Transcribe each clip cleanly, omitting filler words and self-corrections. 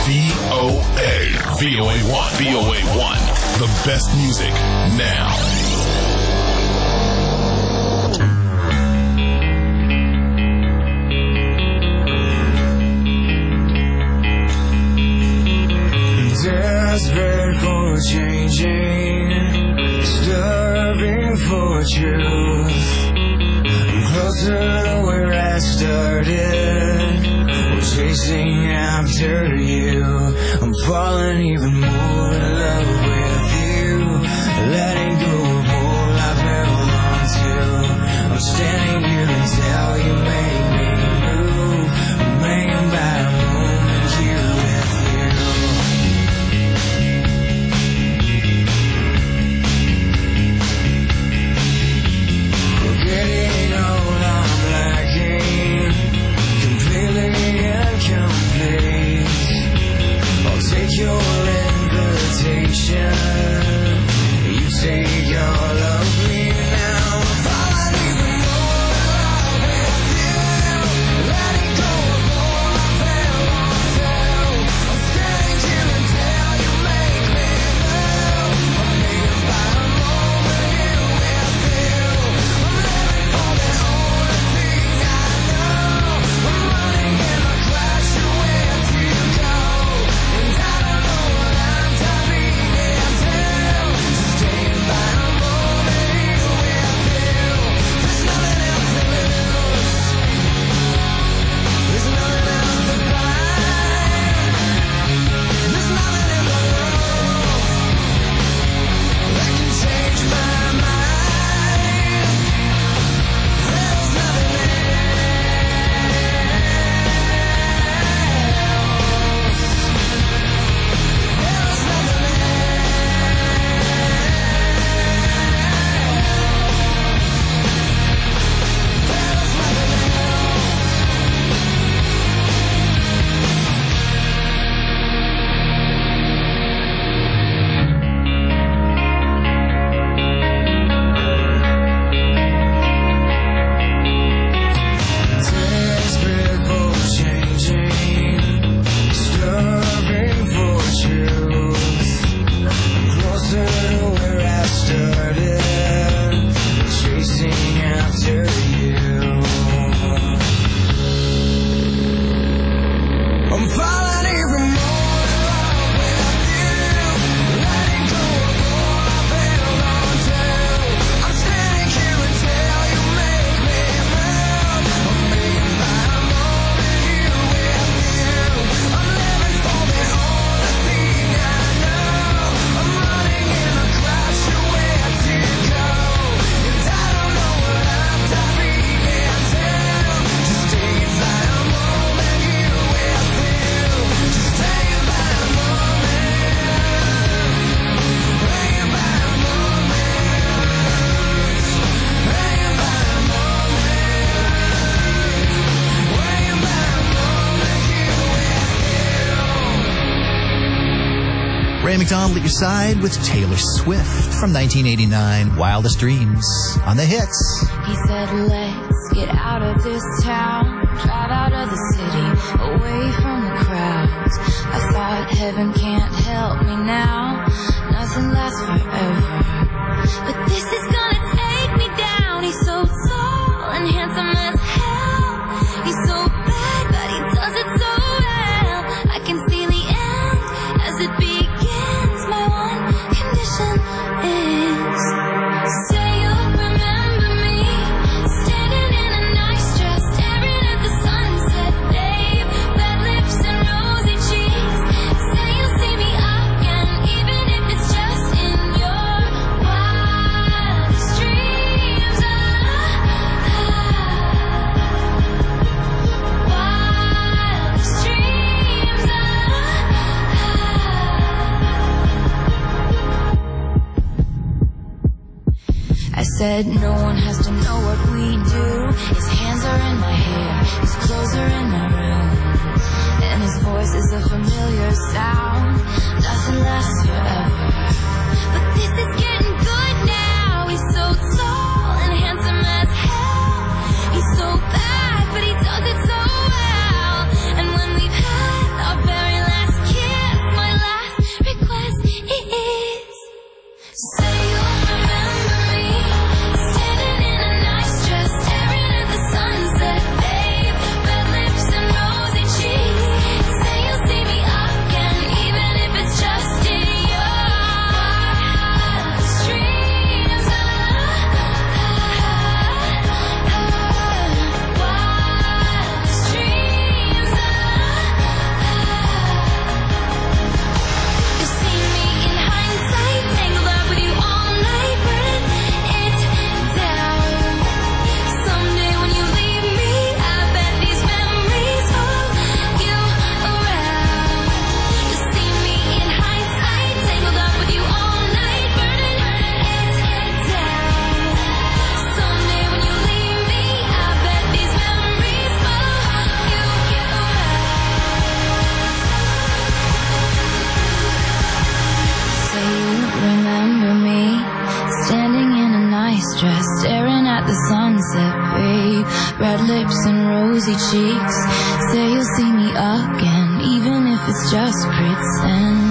VOA1. VOA1. The best music now. Desperate for changing, starving for truth. I'm closer to where I started, chasing after you. I'm falling even more in love with you, letting go of all I've held on to. I'm standing here until you make me move. I'm hanging by a moment here with you. Forgetting all I'm lacking, completely incomplete. I'll take your invitation, you take all of me now. I'm falling even more in love with you, letting go of all I've held on to. I'm standing here until you make me move. I'm hanging by a moment here with you. I'm living for the only thing I know. I'm running in a crash, where to go? And I don't know what I'm dying until. Just staying by a moment here with you. There's nothing else to lose. There's nothing else to find. There's nothing in the world that can change my mind. There's nothing else. There's nothing desperate for changing, starving for truth. I'm closer to where I started, chasing after you. I'm falling even more in love with you, letting go of all I've held on to. I'm standing here until you make me move. I'm hanging by a moment here with you. I'm living for the only thing I know. I'm running in a crash, where to go? And I don't know what I'm dying until. Just staying by a moment here with you. Just staying by a moment. Hanging by a moment. Hanging by a moment. Hanging by a moment here with you. Ray McDonald at your side with Taylor Swift from 1989, Wildest Dreams on the hits. He said, let's get out of this town, drive out of the city, away from the crowds. I thought heaven can't help me now, nothing lasts forever. But this is gonna take me down. He's so tall and handsome as hell. He's so bad, but he does it so well. I can see the end as it begins. My one condition is, say you'll remember me, standing in a nice dress, staring at the sunset, babe. Red lips and rosy cheeks. Say you'll see me again, even if it's just in your wildest dreams. Wildest dreams. I said no one has to know what we do. His hands are in my hair, his clothes are in my room, and his voice is a familiar sound. Nothing lasts forever, but this is getting good now. He's so tall and handsome as hell. He's so bad, but he does it so well. And when we've had our very last kiss, red lips and rosy cheeks. Say you'll see me again, even if it's just pretend.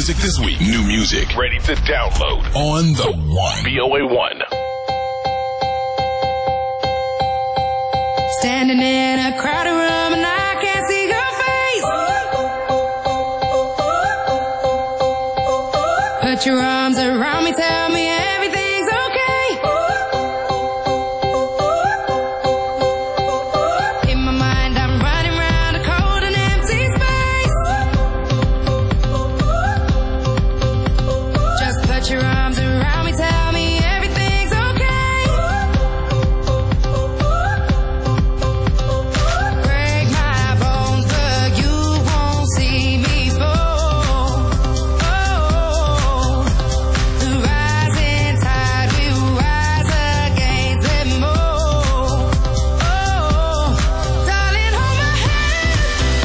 music this week. New music ready to download on the One. VOA1. Standing in a crowded room and I can't see your face. Put your arms around me, tell me everything's okay. In my mind I'm running round a cold and empty space. Just put your arms around me, tell me everything's okay. Break my bones, but you won't see me fall. The rising tide will rise against them all. Darling, hold my hand.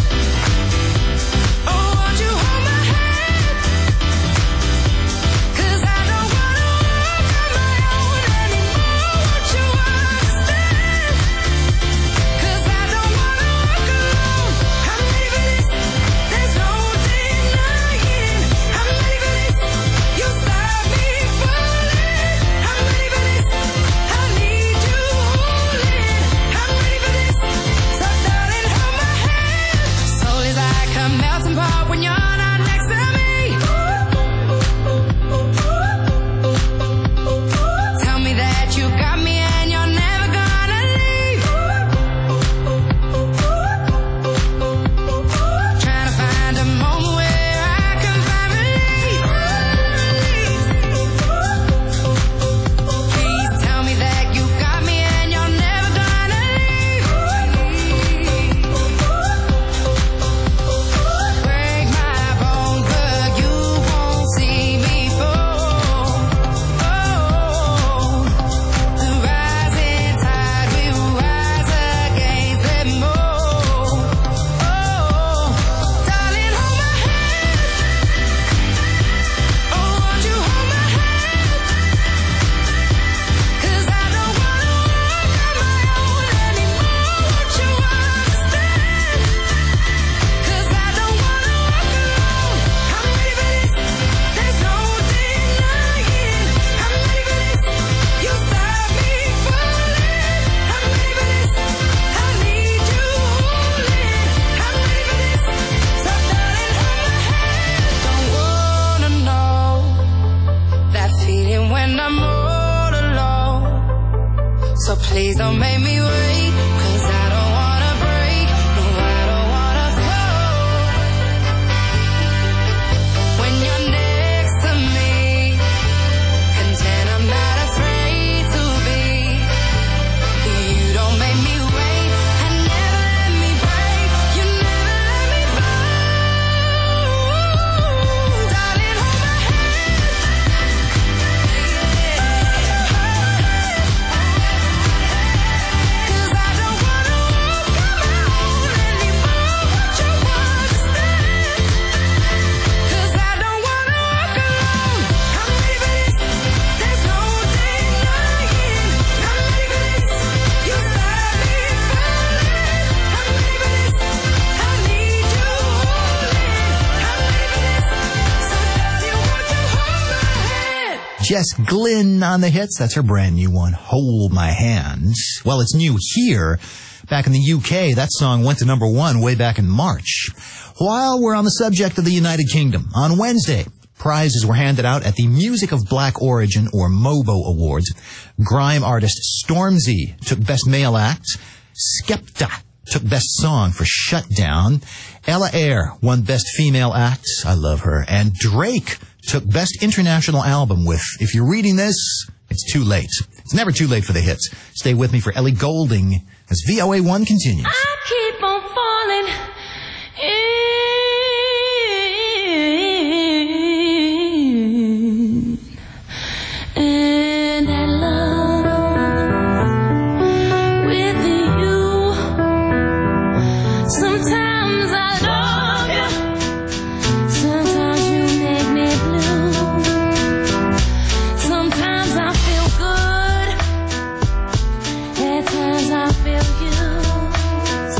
Oh, won't you hold my hand? 'Cause I don't wanna walk on my own anymore. Won't you understand? 'Cause I don't wanna walk alone. I'm ready for this. There's no denying. I'm ready for this. You stop me falling. I'm ready for this. I need you holding. I'm ready for this. So darling, hold my hand. Soul is like a melting pot when you're not next to me. Tell me that you got me and you're never gonna leave. Trying to find a moment where I can find relief. Please tell me that you got me and you're never gonna leave. Break my bones, but you won't see me fall. The rising tide will rise against them all. Darling, hold my hand. Oh, won't you hold my hand? 'Cause I don't wanna walk on my own anymore. Won't you understand? 'Cause I don't wanna walk alone. I'm ready for this. There's no denying. I'm ready for this. You stop me falling. I'm ready for this. I need you holding. I'm ready for this. So darling, hold my hand. Don't wanna know that feeling when I'm all alone. So please don't make me wait, 'cause I don't wanna break. No, I don't wanna fall. When you're next to me, content I'm not afraid to be. You don't make me wait, and never let me break. You never let me fall. Darling, hold my hand. 'Cause I don't wanna walk on my own anymore. Won't you understand? 'Cause I don't wanna walk alone. I'm ready for this. There's no denying. I'm ready for this. You stop me falling. I'm ready for this. I need you holding. I'm ready for this. So darling, won't you hold my hand? Jess Glynn on the hits. That's her brand new one, Hold My Hand. Well, it's new here. Back in the UK, that song went to number 1 way back in March. While we're on the subject of the United Kingdom, on Wednesday, prizes were handed out at the Music of Black Origin, or MOBO Awards. Grime artist Stormzy took Best Male Act. Skepta took Best Song for Shutdown. Ella Eyre won Best Female Act. I love her. And Drake took Best International Album with If You're Reading This, It's Too Late. It's never too late for the hits. Stay with me for Ellie Goulding as VOA1 continues. I keep on falling in that love with you. Sometimes I love you, sometimes you make me blue. Sometimes I feel good, at times I feel used.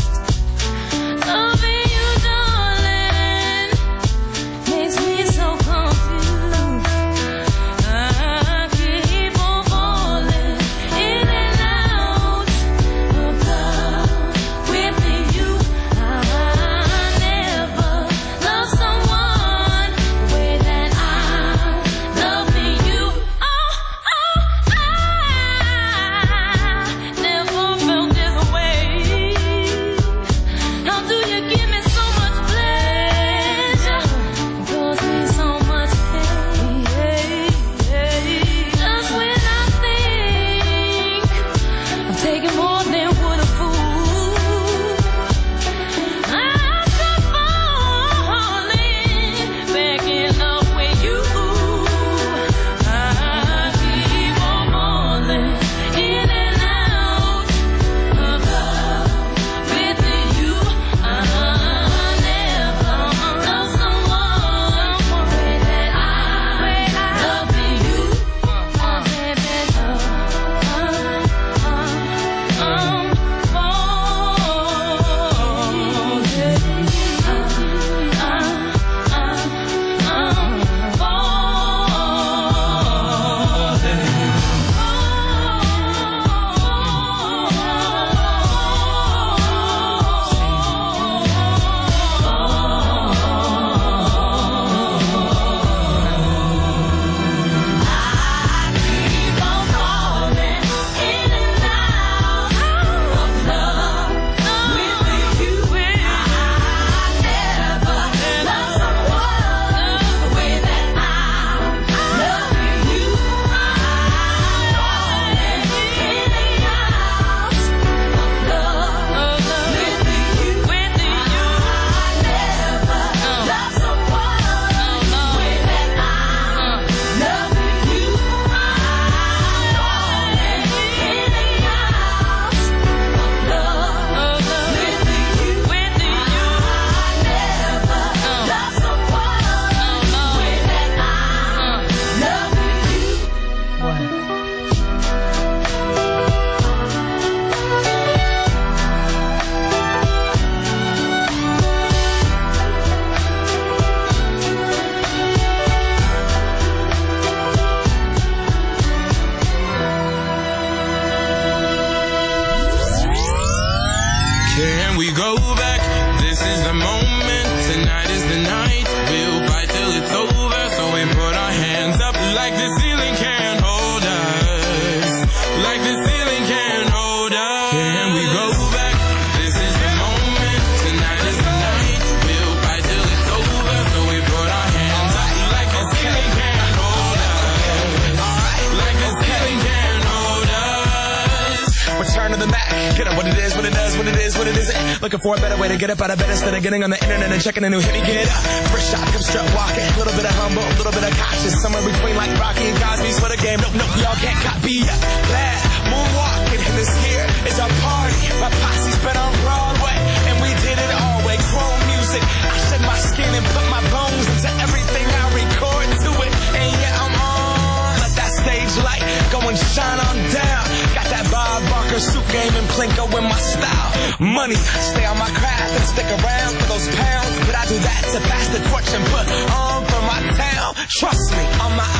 This is the moment, tonight is the night. We'll fight till it's over, so we put our hands up like the ceiling can't hold us. Like the ceiling can't hold us. Can we go back? This is the moment, tonight is the night. We'll fight till it's over, so we put our hands up like the ceiling can't hold us. Like the ceiling can't hold us. Return to the Mac. Get up what it is, what it does, what it is, what it isn't. Looking for a better way to get up out of bed instead of getting on the internet and checking a new hit. Get up. First shot, come strut walking. A little bit of humble, a little bit of cautious. Somewhere between like Rocky and Cosby's for the game. Nope, nope, y'all can't copy ya. Glad moonwalking and this here is our party. My posse's been on Broadway and we did it all way. Chrome music. I shed my skin and put my bones into everything I record to it. And yeah, I'm on. Let that stage light go and shine on down. Got that Bob Barker suit game and Plinko in my style. Money, stay on my craft and stick around for those pounds. But I do that to pass the torch and put on for my town. Trust me, on my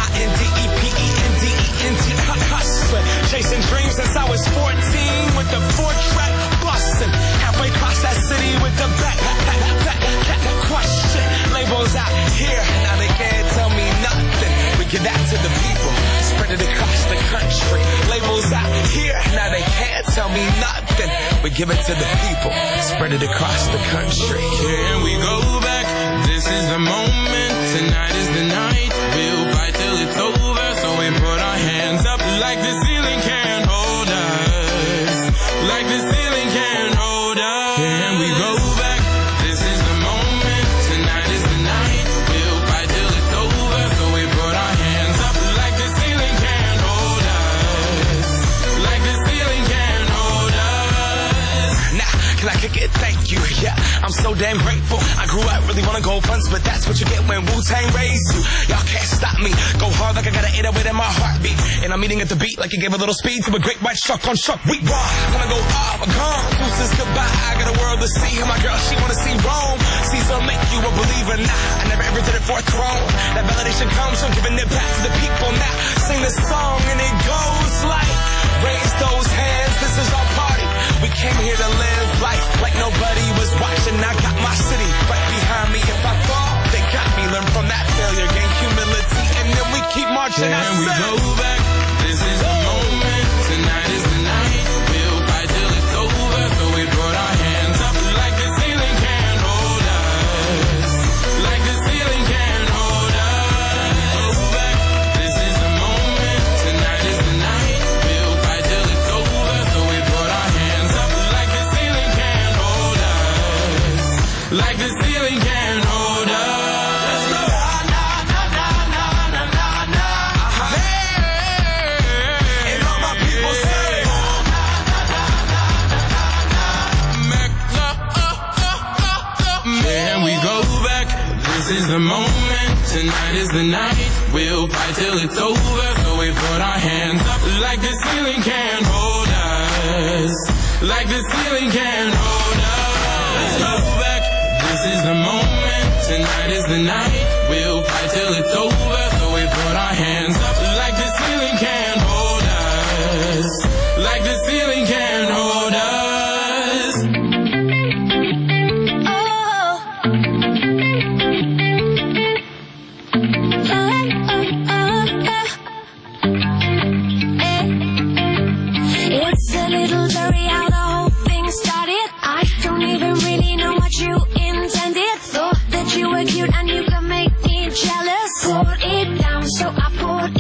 INDEPENDENT hustling. Chasing dreams since I was 14 with the 4-track bustin'. Halfway across that city with the back question. Labels out here, now they can't tell me nothing. We give that to the people, spread it across the country. Labels out here, now they can't tell me nothing. We give it to the people, spread it across the country. Can we go back? This is the moment, tonight is the night. We'll fight till it's over, so we put our hands up like the ceiling can't hold us. Like the ceiling can't hold us. Can we go back? This is the moment, tonight is the night. We'll fight till it's over, so we put our hands up like the ceiling can't hold us. Like the ceiling can't hold us. Nah, can I kick it? Thank you, yeah, I'm so damn grateful. I grew up really wanna go fronts, but that's what you get when Wu-Tang raised you. Y'all can't stop me, go hard like I got an 808 in my heartbeat. And I'm eating at the beat like it gave a little speed to a great white truck on truck. We raw, wanna go off, gone, deuces goodbye. I got a world to see, and my girl, she wanna see Rome. Caesar make you a believer, nah, I never ever did it for a throne. That validation comes from giving it back to the people. Now, sing this song and it goes like, raise those hands, this is our party. We came here to live life like nobody was watching. I got my city right behind me. If I fall, they got me. Learn from that failure, gain humility, and then we keep marching. Can we go back? This is the moment, tonight is the night. We'll fight till it's over, so we put our hands up like the ceiling can't hold us. Like the ceiling can't hold us. Go back. This is the moment, tonight is the night. We'll fight till it's over, so we put our hands up like the ceiling can't hold us. Like the ceiling can't hold us. This is the moment, tonight is the night. We'll fight till it's over, so we put our hands up like the ceiling can't hold us. Like the ceiling can't hold us. Go back. This is the moment, tonight is the night. We'll fight till it's over, so we put our hands up like the ceiling can't hold us. Like the ceiling can't hold us. It's a little blurry how the whole thing started. I don't even really know what you intended. Thought that you were cute and you could make me jealous. Poured it down, so I poured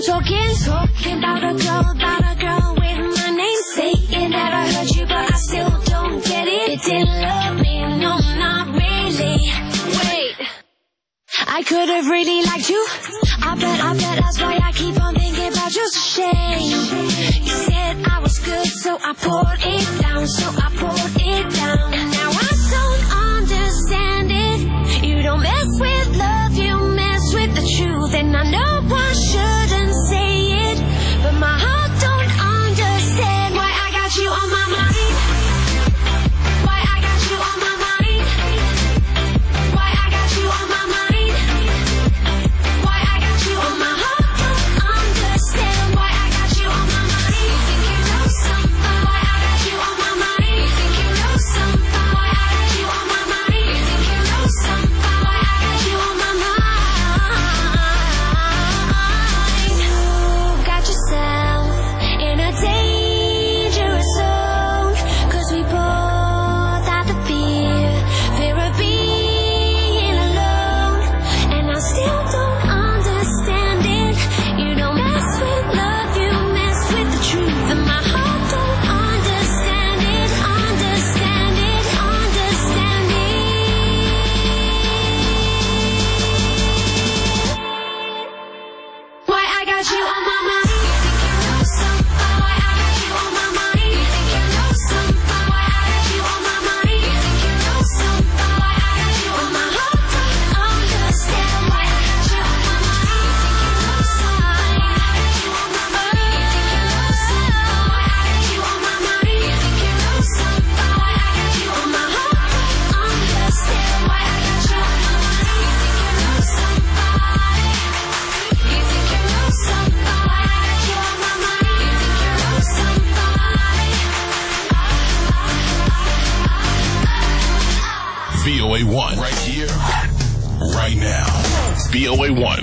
Talking about a girl with my name. Saying that I heard you, but I still don't get it. It didn't love me, no, not really. Wait, I could have really liked you. I bet that's why I keep on thinking about you. It's a shame. You said I was good, so I poured it down, and now I don't understand it. You don't mess with love, you mess with the truth, and I know I shouldn't say it, but my heart don't understand why I got you on my mind. Why I got you on my mind. Why I got you on my mind. Why I got you on my heart don't understand why I got you on my mind. You think you know something? Why I got you on my mind. You think you know something? Why I got you on my mind. You think you know something? Why I got you on my mind. You got yourself in a dangerous zone, 'cause we both have the fear of being alone, and I still don't understand it. You don't mess with love, you mess with the truth, and my heart don't understand it, understand it, understand it. Why I got you on my mind. You think you know something? Why I got you on my mind. You think you know something? Why I got you on my mind. You think you know something? Why I got you on my heart don't understand why I got you on my mind. You think you know something? Why I got you on my mind. You think you know something? Why I got you on my mind. You think you know something? Why I got you on my heart don't understand why I got you on my mind. You think you know something? You think you know something? Why I got you on my mind. You think you know something? VOA1 right here, right now. VOA1.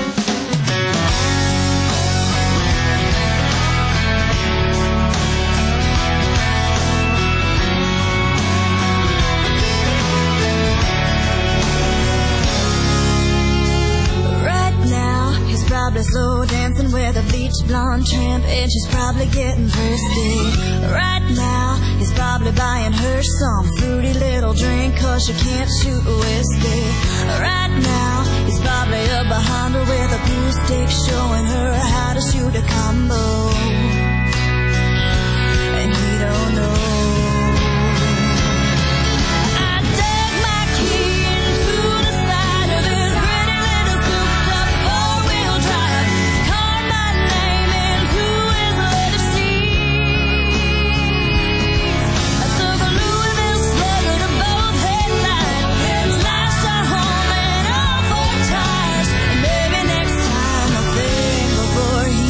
Right now, he's probably slow dancing with a bleach blonde tramp, and she's probably getting thirsty. Right now, he's probably buying her some fruity little drink, 'cause she can't shoot whiskey. Right now, he's probably up behind her with a blue stick, showing her how to shoot a combo, and he don't know. I dug my key into the side of his pretty little souped-up four-wheel drive, carved my name into his leather seats. I took a Louisville slugger to both headlights, slashed her home and all four tires, and maybe next time I'll think before he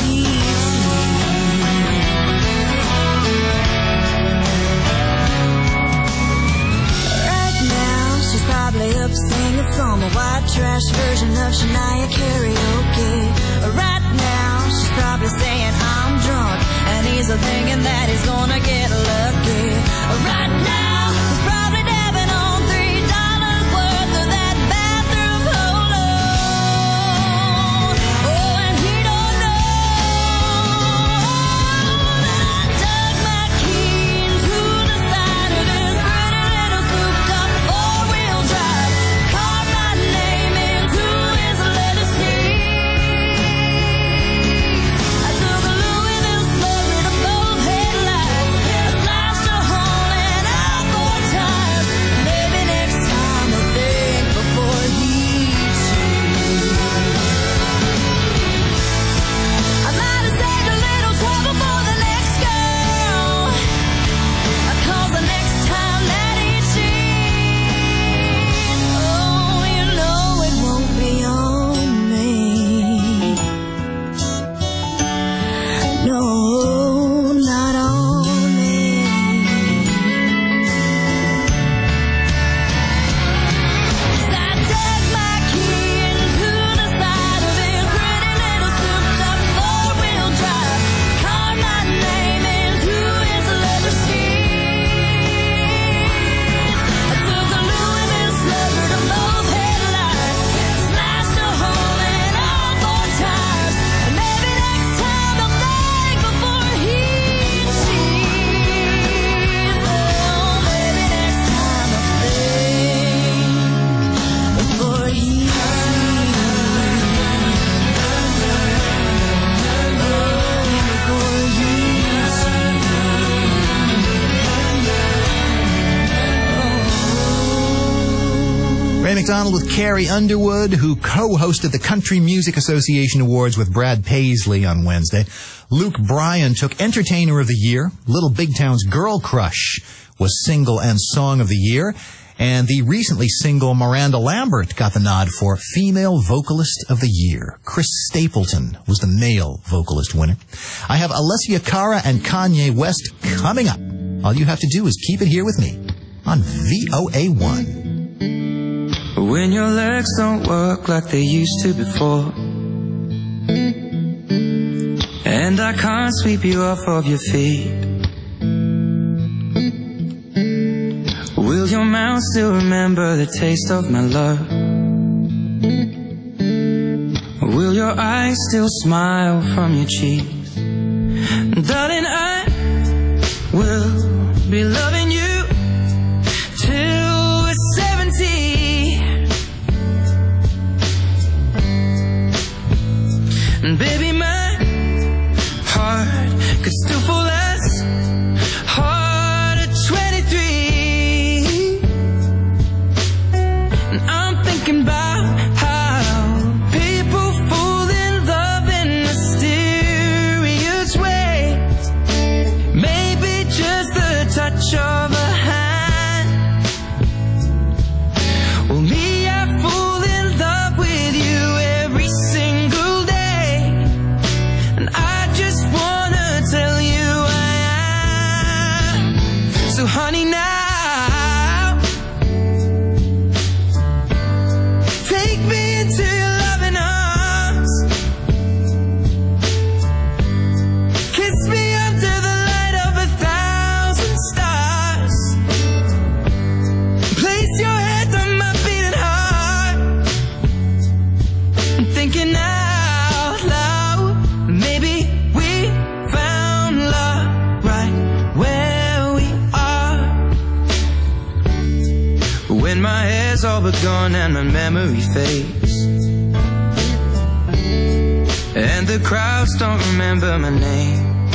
Right now, she's probably up singing from a white trash version of Shania karaoke. Right now, she's probably saying I'm drunk, and he's thinking that he's gonna get lucky. Right now, he's probably dabbing on $3 worth of that bathroom polo. Oh, and he don't know that I dug my key into the side of his pretty little souped-up four-wheel drive, carved my name into his leather seats. I took a Louisville slugger to both headlights, I slashed her home and all Ray McDonald with Carrie Underwood, who co-hosted the Country Music Association Awards with Brad Paisley on Wednesday. Luke Bryan took Entertainer of the Year. Little Big Town's Girl Crush was Single and Song of the Year. And the recently single Miranda Lambert got the nod for Female Vocalist of the Year. Chris Stapleton was the male vocalist winner. I have Alessia Cara and Kanye West coming up. All you have to do is keep it here with me on VOA1. When your legs don't work like they used to before, and I can't sweep you off of your feet, will your mouth still remember the taste of my love? Will your eyes still smile from your cheeks? Darling, I will be loving you till we're 70. And baby, my heart could still fall as hard at 23. And I'm thinking about how people fall in love in mysterious ways. Maybe just the touch of a hand. Well, me, I fall in love with you every single day. Tell you I am. So honey, now take me into your loving arms. Kiss me under the light of 1,000 stars. Place your head on my beating heart. I'm thinking out loud, maybe when my hair's all but gone and my memory fades, and the crowds don't remember my name,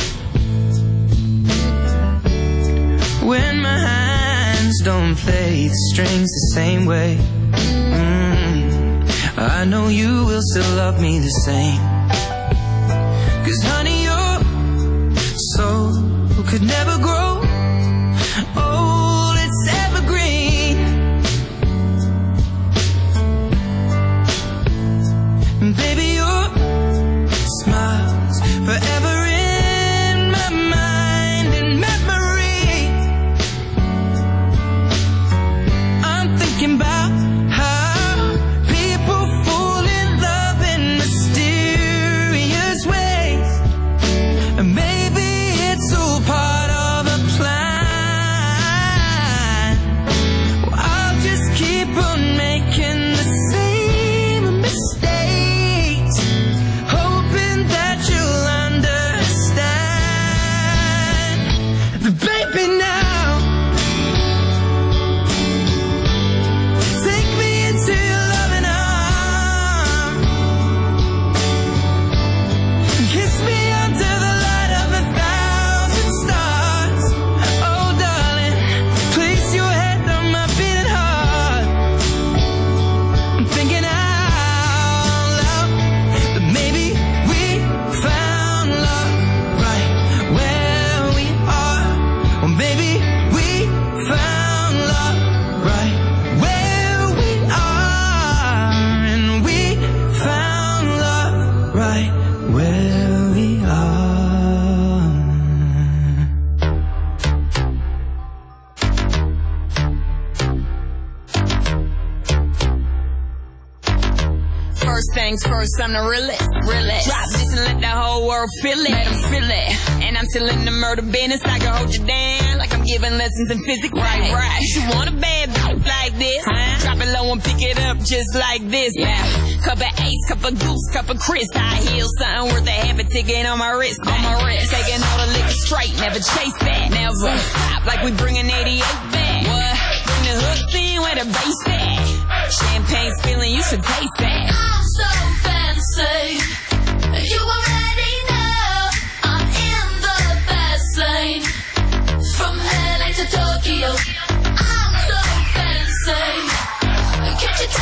when my hands don't play the strings the same way, I know you will still love me the same. 'Cause honey, your soul could never grow old, it's evergreen. Baby, your smile's forever in my mind and memory. I'm thinking about how people fall in love in mysterious ways. And maybe it's all part of a plan. Well, I'll just keep on making the same mistakes, hoping that you'll understand. But baby, now take me into your loving arms. Kiss me under the light of 1,000 stars. Oh darling, place your head on my beating heart. I'm thinking out loud that maybe we found love right where we are. Or maybe we found love right where we are. And we found love right where we are. First things first, I'm the realest. Drop this and let the whole world feel it. Let 'em feel it. And I'm still in the murder business. I can hold you down like I'm giving lessons in physics. Right. You want a bad bitch like this? Drop it low and pick it up just like this. Yeah. Cup of Ace, cup of Goose, cup of Chris. I heal something worth a half a ticket on my wrist. Taking all the liquor straight, never chase that. Never stop like we bringing 88 back. What? Bring the hooks in where the bass at. Champagne spilling, you should taste that. I'm so fancy. You already know I'm in the fast lane. From LA to Tokyo, I'm so fancy. Can't you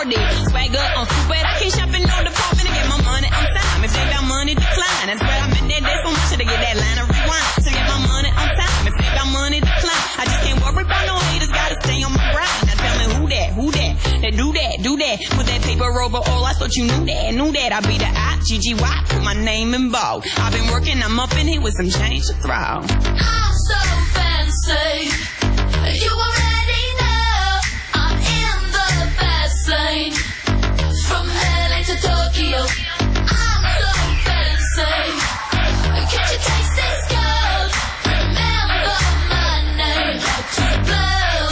party. Swagger on stupid, I can't shop in no department to get my money on time. If they got money, decline. That's where I'm in there, there's so much to get that line of rewind. To get my money on time. If they got money, decline. I just can't worry about no haters, gotta stay on my grind. Now tell me who that, that do that. Put that paper over all, I thought you knew that. I be the I-G-G-Y, put my name in bold. I've been working, I'm up in here with some change to throw. I'm so fancy. You already know I'm in the fast lane. From LA to Tokyo, I'm so fancy. Can't you taste this gold? Remember my name. To blow,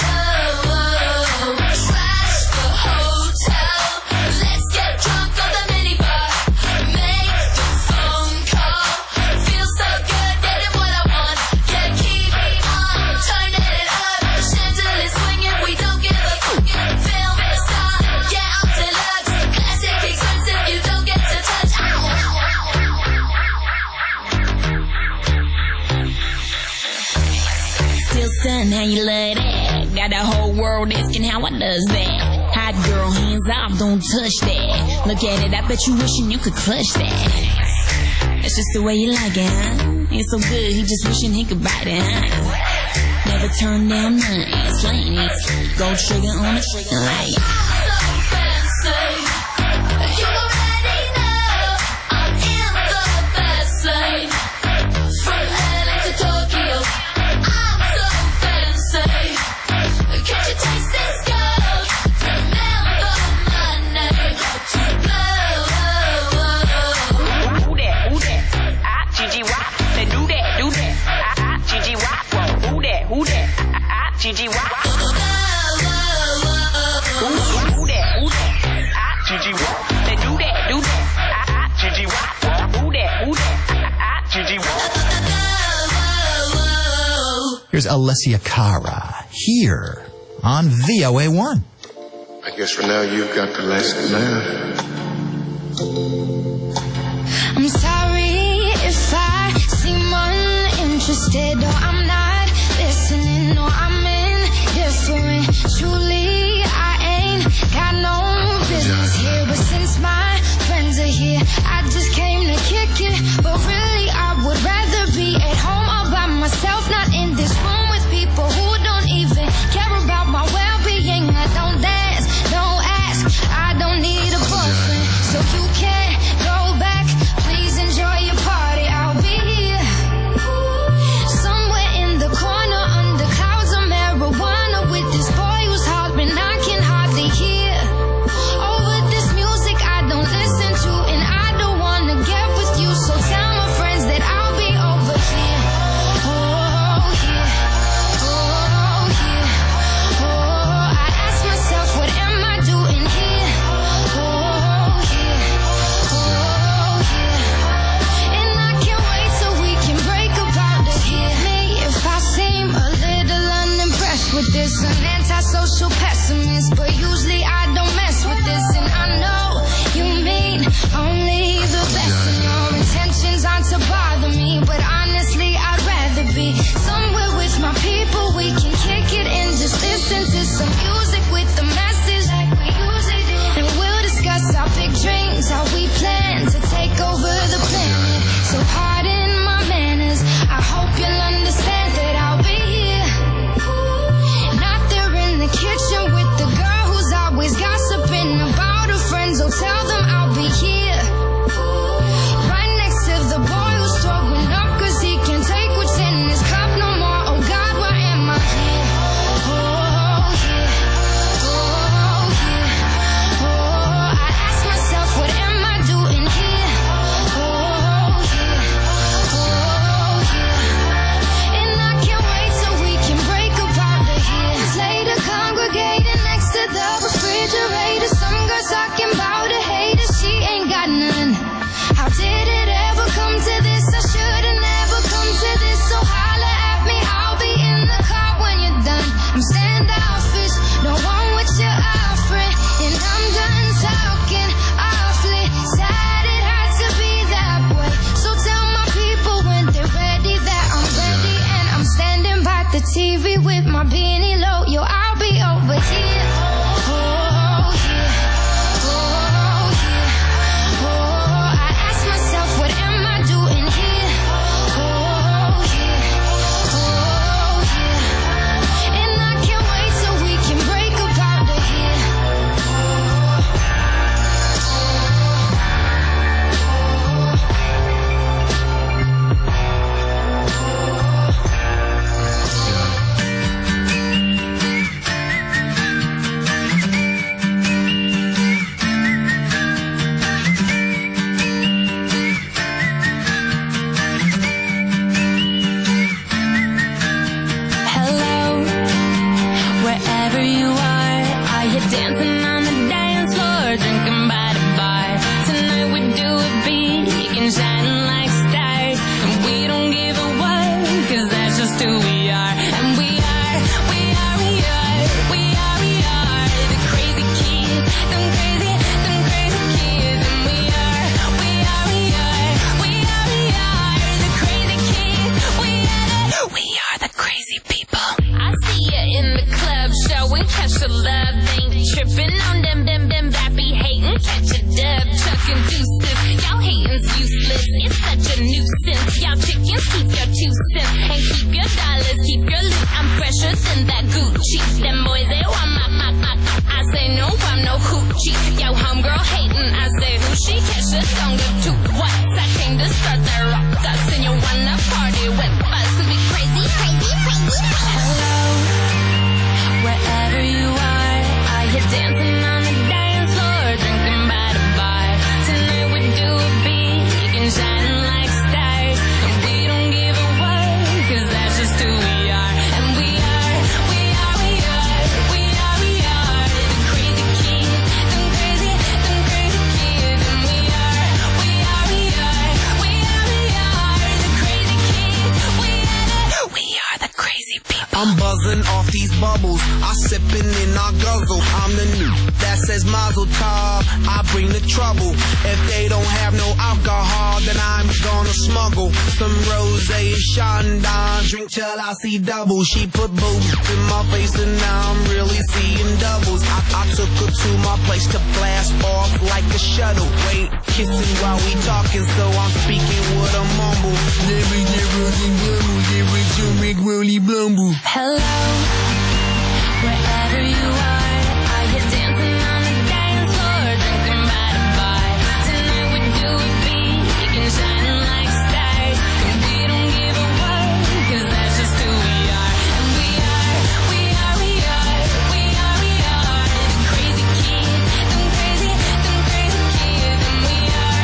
trash the hotel. Let's get drunk on the minibar. Make the phone call. Feel so good, getting what I want. Yeah, keep on turning it up. Chandelier swinging, we don't give a fuck. Film star, yeah, I'm deluxe. Classic expensive, you don't get to touch. Still stunned how you love that. Got the whole world asking how I does that. Hot girl, hands off, don't touch that. Look at it, I bet you wishing you could clutch that. That's just the way you like it, huh? It's so good, he just wishing he could bite it, huh? Never turn down nothing, slaying it. Gold trigger on the trigger light. So fancy. You already know I'm in the fast lane. From LA to Tokyo, I'm so fancy. Can't you taste this gold? Remember my name. To blow. Who that? I-G-G-Y. Say do that. I-G-G-Y. Who that? I-G-G-Y. Who that? I-G-G-Y. Say do that. I-G-G-Y. Who that? I-G-G-Y. Here's Alessia Cara here on VOA1. I guess for now you've got the last laugh. I'm sorry if I seem uninterested or I'm not listening or I'm indifferent. Truly, I ain't got no business here, but since my friends are here, I just came to kick it. But really, I would rather be at home all by myself, not in this room with people who don't even care about my well-being. I don't dance, don't ask, I don't need a boyfriend, so you can't go back. Please enjoy your party, I'll be here somewhere in the corner under clouds of marijuana with this boy who's hollering I can hardly hear. Over this music I don't listen to, and I don't wanna get with you, so tell my friends that I'll be over here. Oh yeah, oh yeah, oh, I ask myself what am I doing here? Oh yeah, oh yeah, and I can't wait till we can break up out of here. Me, if I seem a little unimpressed with this, an antisocial pessimist, but usually I don't mess with this, and I know you mean only the best, and your intentions aren't to bother me, but honestly I'd rather be somewhere with my people. We can kick it and just listen to some music with the message like we usually do, and we'll discuss our big dreams, how we plan to take over the planet. So pardon my manners, I hope you'll understand that I'll be here, not there in the kitchen with the girl who's always gossiping about her friends. Oh, tell them I'll be here right next to the boy who's throwing up cause he can't take what's in his cup no more. Oh God, why am I here? Oh yeah, oh yeah, oh, I ask myself what am I doing here? Oh yeah, oh yeah, and I can't wait till we can break up out of here. Later congregating next to the refrigerator, some girls talking about a hater, she ain't got none. How did it ever come to this? I should've never come to this, so holla at me, I'll be in the car when you're done. I'm standoffish, don't want what you're offering, and I'm done talking awfully. Sad it had to be that way, so tell my people when they're ready that I'm ready, and I'm standing by the TV with my beanie low. Yo, I'll be over here. Oh yeah, you dancing on the dance floor, drinking by the bar. Tonight we do it big and shining like stars. And we don't give a what, 'cause that's just who we are. And we are the crazy kids, them crazy kids. And we are the crazy kids. We are the crazy people. I see you in the club showing catch the love, ain't tripping on them bappy hating, catch a dub, chucking deuces. Y'all hating's useless, it's such a nuisance. Y'all chickens keep your 2 cents and keep your dollars, keep your loot. I'm fresher than that Gucci. Them boys they want my. I say no, I'm no hoochie. Yo, homegirl hating, I say who she? Catch a stronger too. What? I came to start that rock us, and you wanna party with us? 'Cause we crazy. Hello, wherever you are you dancing on the dance floor, drinking by the bar. Tonight we do it big and shining like stars. And we don't give a what, 'cause that's just who we are. And we are the crazy kids, them crazy kids. And we are the crazy kids. We are the crazy people. I'm buzzing off these bubbles, I sipping in I guzzle. I'm the new that says Mazel Tov, I bring the trouble. If they don't have no alcohol, then I'm gonna smuggle some rosé and Chandon. Drink till I see double. She put boobs in my face and now I'm really seeing doubles. I took her to my place to blast off like a shuttle. Wait, kissing while we talking, so I'm speaking with a mumble. Hello, wherever you are you dancing on the dance floor, drinking by the bar. Tonight we do it big and shining like stars. And we don't give a what, 'cause that's just who we are. And we are the crazy kids, them crazy kids. And we are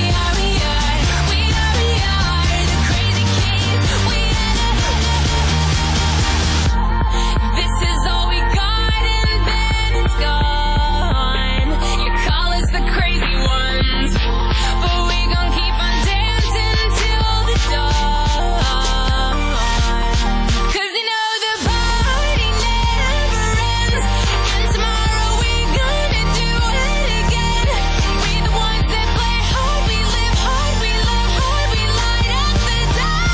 the crazy kids. This is all we got and then it's gone. You call us the crazy ones, but we gon' keep on dancing till the dawn. 'Cause you know the party never ends, and tomorrow we're gonna do it again. We're the ones that play hard, we live hard, we love hard, we light up the dark.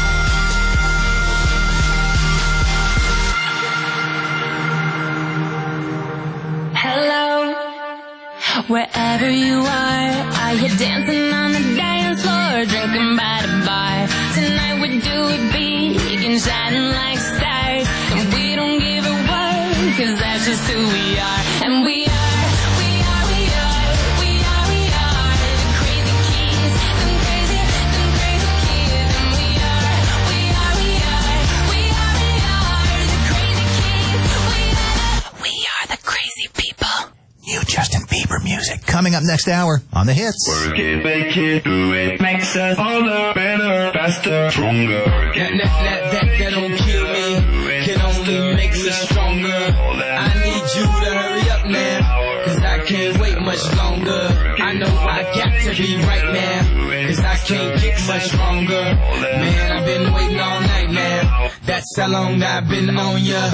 Hello, wherever you are you dancing on the dance floor, drinking by the bar. Tonight we do it big and shining like stars. And we don't give a what, 'cause that's just who we are. And we are the crazy kids, them crazy kids. And we are the crazy kids. We are the crazy people. New Justin Bieber music coming up next hour on the hits. Work it, make it, do it. Makes us harder, better, faster, stronger. That don't kill me, can only make me stronger. I need you to hurry up now, 'cause I can't wait much longer. I know I got to be right now, 'cause I can't get much stronger. Man, I've been waiting all night now, that's how long I've been on ya.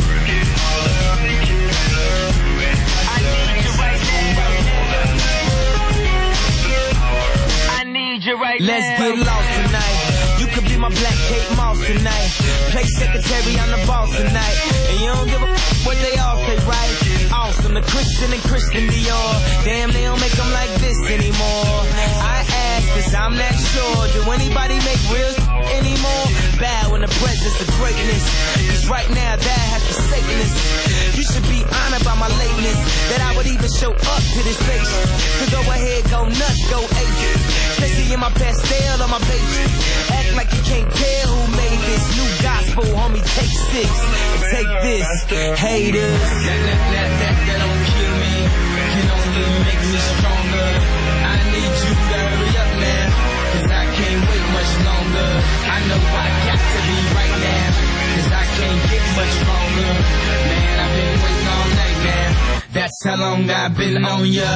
Let's get lost tonight. You could be my black Kate Moss tonight. Play secretary, I'm the boss tonight. And you don't give a what they all say, right? Awesome, the Christian and Christian Dior. Damn, they don't make them like this anymore. I ask this, I'm not sure. Do anybody make real anymore? Bow in the presence of greatness, 'cause right now that has forsaken us. You should be honored by my lateness, that I would even show up to this place. So go ahead, go nuts, go ape. Especially in my pastel on my baby. Act like you can't tell who made this new gospel, homie. Take 6 and take this, haters. That don't kill me, can only make me stronger. I need you to hurry up now, 'cause I can't wait much longer. I know I got to be right now, 'cause I can't get much stronger. Man, I've been waiting all night now. That's how long I've been on ya.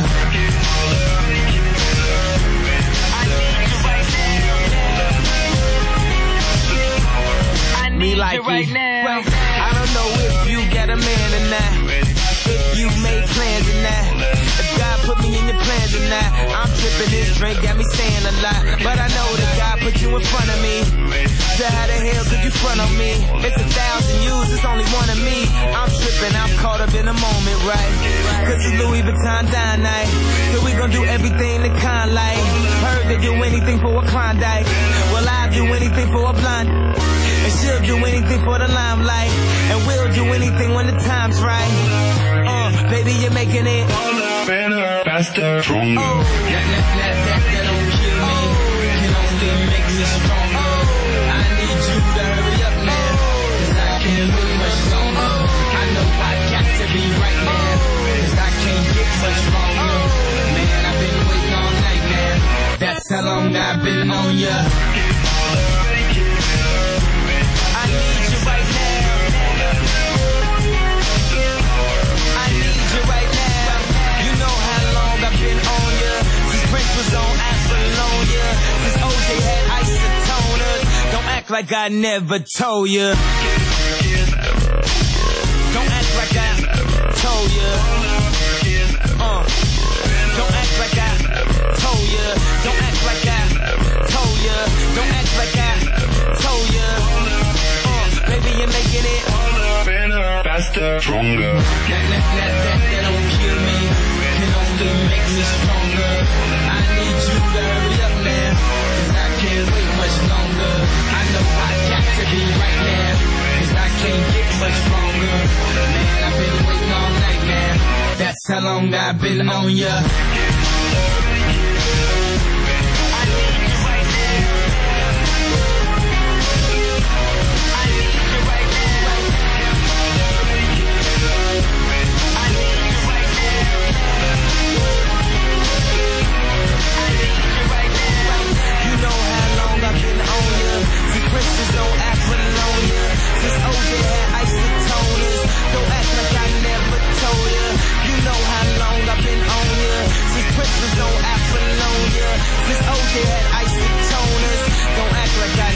Me like you right now. I don't know if you got a man or not, if you made plans or not, if God put me in your plans or not. I'm tripping, this drink got me saying a lot, but I know that God put you in front of me. So how the hell could you front on me? It's 1,000 yous, it's only one of me. I'm tripping, I'm caught up in the moment, right? Cause it's Louis Vuitton dine night, so we gon' do everything the kind like. Heard they do anything for a Klondike, well I'll do anything for a blonde. And she'll do anything for the limelight, and we'll do anything when the time's right. Baby, you're making it better, faster, stronger. That don't kill me, can only make me stronger. I need you to hurry up now, cause I can't look much longer. I know I got to be right now, cause I can't get much longer. Man, I've been waiting all night now. That's how long I've been on ya. Was on Apollonia, since OJ had isotoners. Don't act like I never told ya. Don't act like I told ya. Don't act like I told ya. Don't act like I told ya. Don't act like I told ya. Baby, you're making it better, faster, stronger. That don't kill me, can only make me stronger. I need you to hurry up now, cause I can't wait much longer. I know I got to be right now, cause I can't get much stronger. Man, I've been waiting all night now. That's how long I've been on ya. Princes on Apollonia, since OJ had isotoners. Don't act like I never told ya. You know how long I've been on ya. Since Princes on Apollonia, since OJ had isotoners. Don't act like I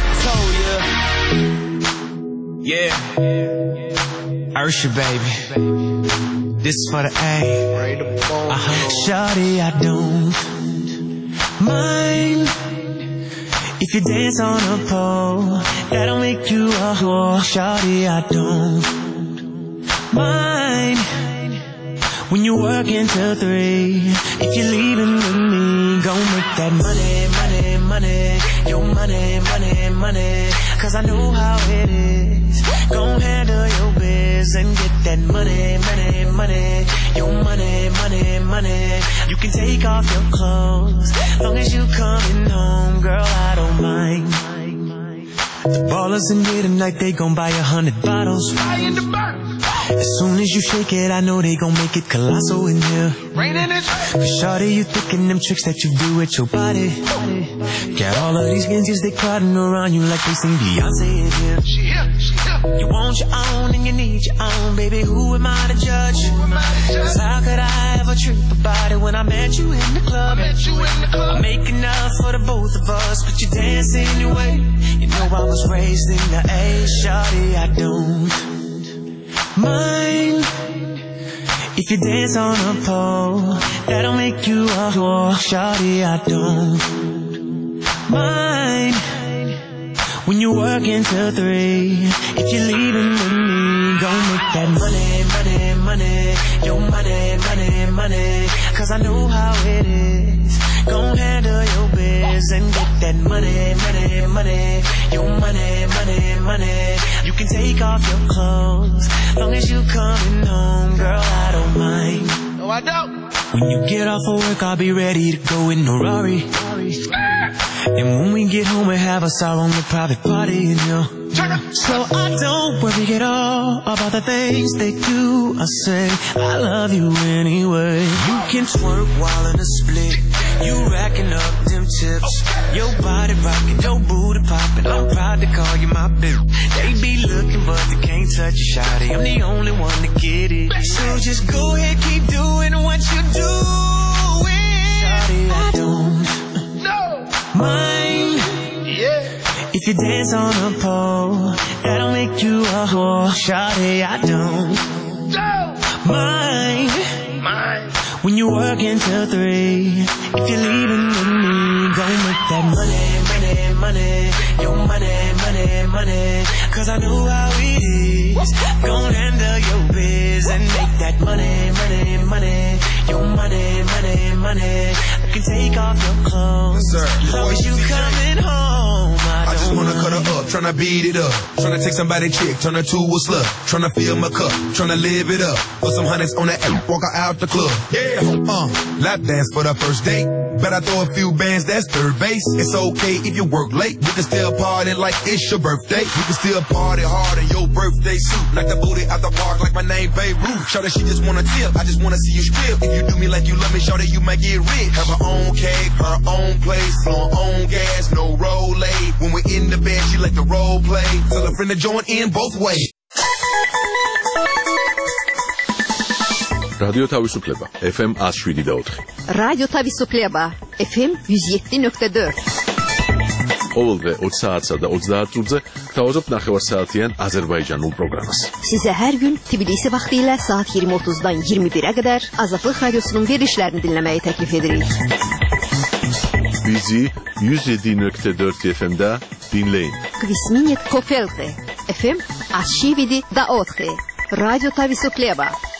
never told ya. Yeah, Ursha baby, this is for the A. Shawty, I don't mind if you dance on a pole, that'll make you a whore. Shawty, I don't mind when you work until 3. If you're leaving with me, gon' make that money, money, money. Your money, money, money. Cause I know how it is. Gon' handle your biz and get that money, money, money. Your money, money, money. You can take off your clothes, long as you coming home, girl, I don't mind. The ballers in here tonight, they gon' buy 100 bottles. As soon as you shake it, I know they gon' make it colossal in here. Cause shawty, you thinking them tricks that you do with your body. Got all of these gangsters, they crowding around you like they sing Beyonce in here. You want your own and you need your own, baby, who am I to judge? Cause how could I ever trip about it when I met you in the club? I make enough for the both of us, but you dance anyway. You know I was raised in the A. Shawty, I don't mind if you dance on a pole, that'll make you a whore. Shawty, I don't mind when you work until 3. If you're leaving with me, gon' make that money, money, money. Your money, money, money. Cause I know how it is. Gon' handle your biz and get that money, money, money. Your money, money, money. You can take off your clothes, long as you coming home, girl, I don't mind. No, I don't. When you get off of work, I'll be ready to go in a Rari. And when we get home, we'll have us our own private party, you know. So I don't worry at all about the things they do. I say, I love you anyway. You can twerk while in a split. You racking up them them tips. Your body rocking, your booty popping. I'm proud to call you my bitch. They be looking, but they can't touch you, shawty. I'm the only one to get it. So just go ahead, keep doing what you're doing. Shawty, I don't mind. If you dance on a pole, that'll make you a whore. Shawty, I don't mind. When you work until 3, if you're leaving with me, go make that money, money, money. Your money, money, money. Cause I know how it is. Gon' handle your biz and make that money, money, money. Your money, money, money. I can take off your clothes. Sir, as long as you coming home. I just wanna cut her up, tryna beat it up. Tryna take somebody's chick, turn her to a slut. Tryna fill my cup, tryna live it up. Put some hundreds on that app, walk her out the club. Yeah, lap dance for the first date. Bet I throw a few bands, that's third base. It's okay if you work late. We can still party like it's your birthday. We can still party hard in your birthday suit. Like the booty out the park, like my name Beirut. Shawty, she just wanna tip, I just wanna see you strip. If you do me like you love me, shawty, you might get rich. Have her own cake, her own place, her own gas, no roll-a. When we're in the bed, she like to role play. Tell a friend to join in both ways. რადიო თავისუფლება FM 107.4. რადიო თავისუფლება FM 107.4. ყოველდღე 20 საათსა და 30 წუთზე გთავაზობ ნახევარსაათიან აზერბაიჯანულ პროგრამას. Sizə hər gün Tbilisi vaxtı ilə saat 20:30-dan 21-ə qədər Azadlıq Radiosunun verilişlərini dinləməyi təklif edirik. Bizi 107.4 FM-də dinləyin. Kvisminit Kofelte FM 107.4. Radyo Tavisufleba.